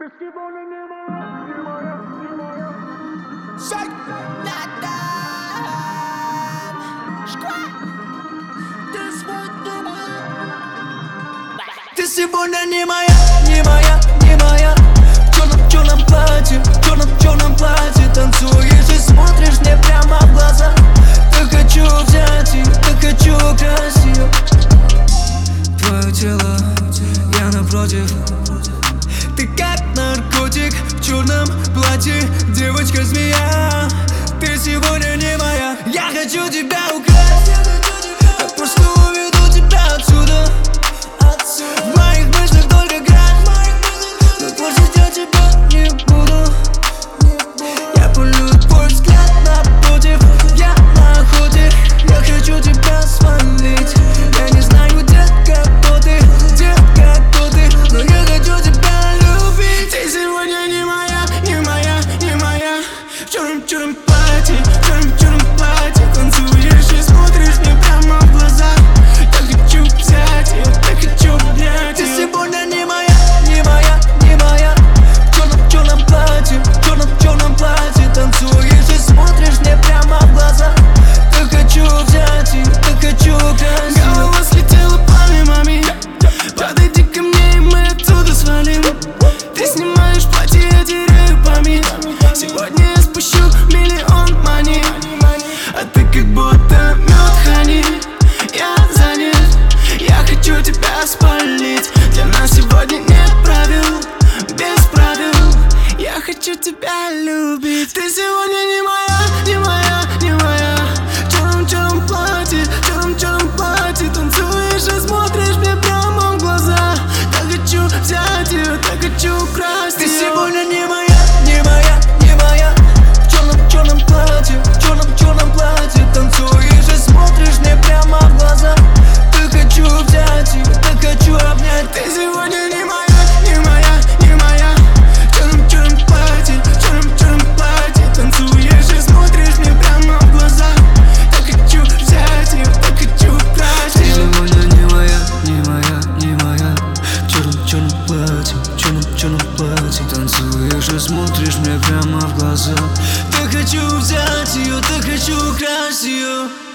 сегодня не моя, не моя, не моя. Шаг надам. Ты сегодня не моя, не моя, не моя. В черном платье, в черном платье танцуешь и смотришь мне прямо в глаза. Так хочу взять ее, так хочу украсть ее. Твое тело, я напротив. Ты как наркотик в черном платье, девочка-змея. Ты сегодня не моя. Я хочу тебя украсть. Я просто уведу тебя отсюда. В моих мыслях только грязь, но больше я тебя не буду. Я полю твой взгляд напротив. Я на охоте, я хочу тебя свалить. Я не знаю, детка, кто ты, но я хочу тебя любить. Ты сегодня не моя, не моя, не моя. В черном платье, в черном платье танцуешь и смотришь мне прямо в глаза. Так хочу взять ее, так хочу обнять ее. Ты сегодня не моя, не моя, не моя. В черном платье, в черном платье танцуешь и смотришь мне прямо в глаза. Так хочу взять ее, так хочу украсть ее. Голова слетела помимо. Подойди ко мне и мы отсюда свалим. Ты снимаешь платье, я теряю память. Сегодня я спущу миллион мани, а ты как будто мед хани. Я занят, я хочу тебя спалить. Для нас сегодня нет правил, без правил. Я хочу тебя любить. Ты сегодня не моя, не моя, не моя. В черном платье, в черном платье танцуешь и смотришь мне прямо в глаза. Так хочу взять ее, так хочу украсть ее. Ты сегодня не моя, не моя, не моя. В черном платье, в черном платье танцуешь и смотришь мне прямо в глаза. Так хочу взять ее, так хочу обнять. Ты сегодня не моя, не моя, не моя. В черном платье, в черном платье танцуешь и смотришь мне прямо в глаза. Так хочу взять ее, так хочу украсть ее. Ты сегодня не моя, не моя, не моя. В черном платье, в черном платье танцуешь и смотришь мне прямо в глаза. Так хочу взять ее, так хочу украсть ее.